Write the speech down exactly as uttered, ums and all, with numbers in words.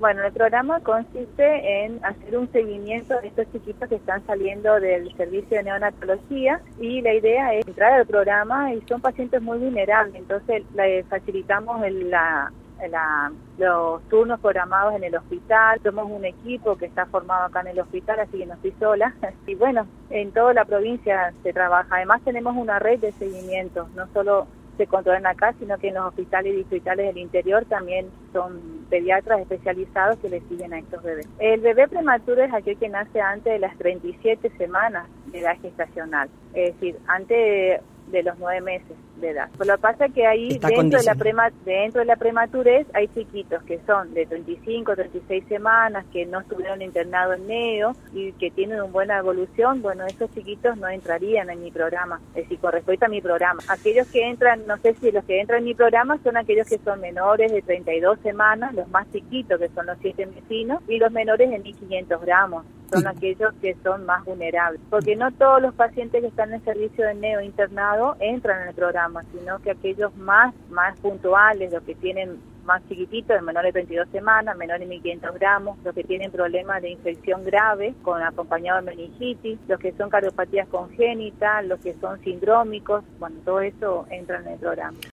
Bueno, el programa consiste en hacer un seguimiento de estos chiquitos que están saliendo del servicio de neonatología y la idea es entrar al programa y son pacientes muy vulnerables, entonces le facilitamos el, la, la, los turnos programados en el hospital. Somos un equipo que está formado acá en el hospital, así que no estoy sola. Y bueno, en toda la provincia se trabaja. Además tenemos una red de seguimiento, no solo se controlan acá, sino que en los hospitales y distritales del interior también son pediatras especializados que le siguen a estos bebés. El bebé prematuro es aquel que nace antes de las treinta y siete semanas de edad gestacional, es decir, antes de los nueve meses de edad. Pero lo que pasa es que ahí dentro de, la prema, dentro de la prematurez hay chiquitos que son de treinta y cinco, treinta y seis semanas, que no estuvieron internados en neo y que tienen una buena evolución. Bueno, esos chiquitos no entrarían en mi programa, es decir, con respecto a mi programa. Aquellos que entran, no sé si los que entran en mi programa son aquellos que son menores de treinta y dos semanas, los más chiquitos que son los siete vecinos, y los menores de mil quinientos gramos. Son sí. aquellos que son más vulnerables, porque no todos los pacientes que están en servicio de neo internado entran en el programa, sino que aquellos más más puntuales, los que tienen más chiquititos, de menores de treinta y dos semanas, menores de mil quinientos gramos, los que tienen problemas de infección grave, con acompañado de meningitis, los que son cardiopatías congénitas, los que son sindrómicos, bueno, todo eso entra en el programa.